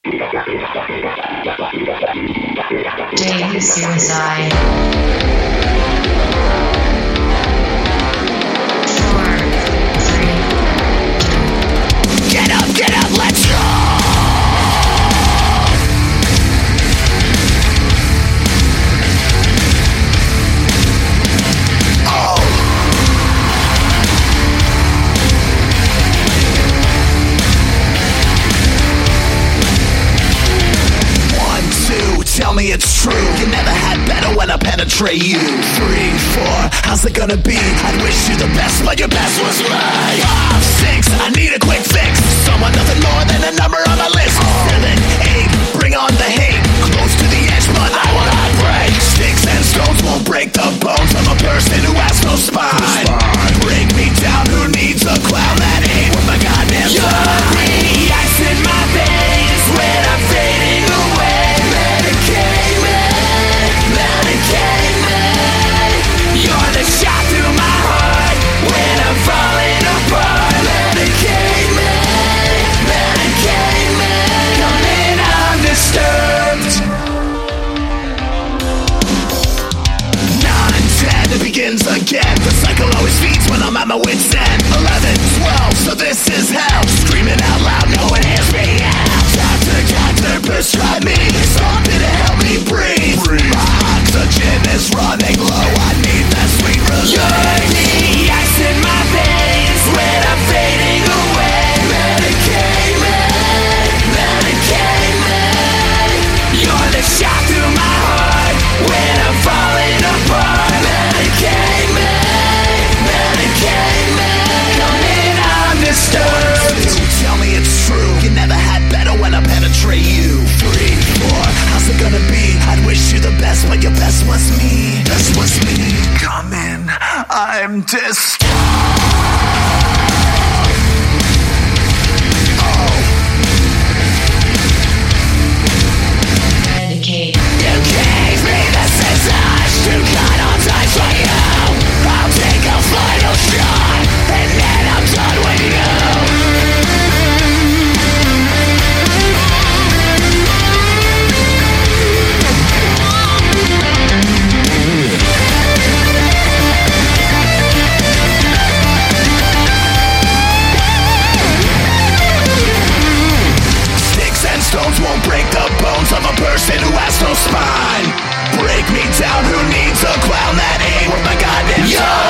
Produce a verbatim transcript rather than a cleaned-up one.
Daily suicide. Four, three, two. Get up, get up, let's go! Tell me it's true. You never had better when I penetrate you. Three, four, how's it gonna be? I'd wish you the best, but your best was mine. Five, six, I need a quick fix. Someone nothing more than a number on my list. Seven, eight, bring on the hate. Close to the edge, but I will not break. Sticks and stones won't break the bones of a person who has no spine. Break me down, who needs a clown that ain't with my goddamn time? You're the ice in my veins when I'm fading away. Medicate me, medicate me. You're the shot through my heart when I'm falling apart. Medicate me, medicate me. Come in undisturbed. Nine, ten, it begins again. The cycle always feeds when I'm at my wit's end. Eleven, twelve, so this is hell. Screaming out loud, no one hears me out. Doctor, doctor, prescribe me something to help me breathe. breathe. My oxygen is running low, I need that sweet release. You're the ice in my veins when I'm fading away. Medicate me, medicate me. You're the shot through my heart when I'm falling apart. Medicate me, medicate me. Come in undisturbed. Tell me it's true. You never had better when I penetrate you. Three, four, how's it gonna be? I'd wish you the best, but your best was me. Best was me. Come in, I'm disturbed. Oh. Medicate. You gave me the scissors to cut on time for you. I'll take a final shot, and then I'm done with you. Stones won't break the bones of a person who has no spine. Break me down, who needs a clown that ain't worth my goddamn time?